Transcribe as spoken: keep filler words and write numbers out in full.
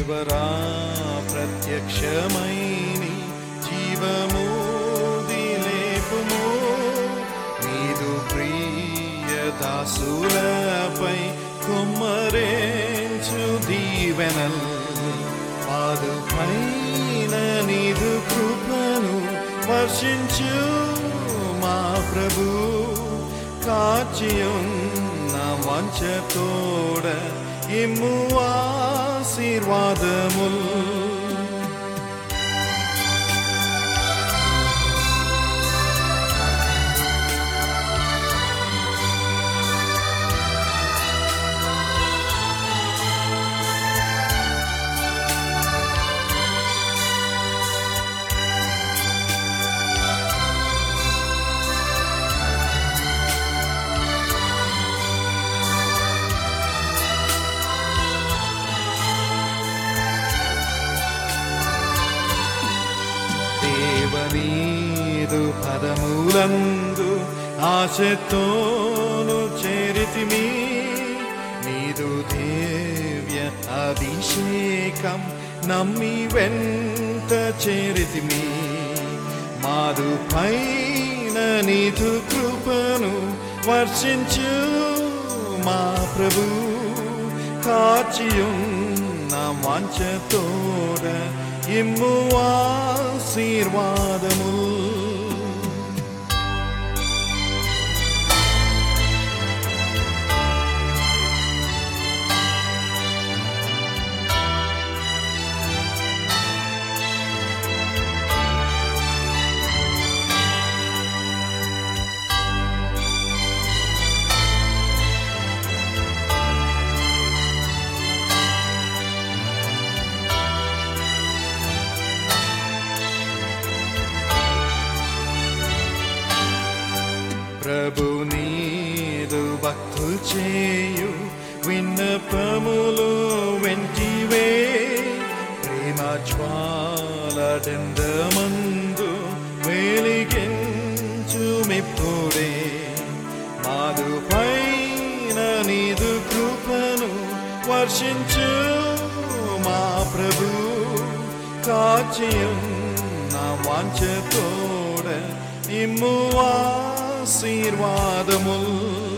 దేవరా ప్రత్యక్షమైని జీవము దిలేపుము నీదు ప్రియ దాసులపై కుమ్మరేంచు దీవెనల్ పాదు పైన నీదు కృపను వర్షించు మా ప్రభు కాచియున్న వంచతోడ ఇమ్ము ఆశీర్వాదముల్ దేవనీదు పదములందు ఆశతోను చేరితిమి నీదు దివ్య అభిషేకం నమ్మి వెంట చేరితిమి మాదు పైన నీదు కృపను వర్షించు మా ప్రభు కాచియున్న వాంఛతోడ ఇమ్ము ఆశీర్వాదము ప్రభు నీదు భక్తులు చేయు విన్నపములు వెంటివే ప్రేమ జ్వాలడెందమందు వెలిగించు మిప్పుడే మాదు పైన నీదు కృపను వర్షించు మా ప్రభు కాచియున్న వాంఛతోడ ఇమ్ము ఆశీర్వాదముల్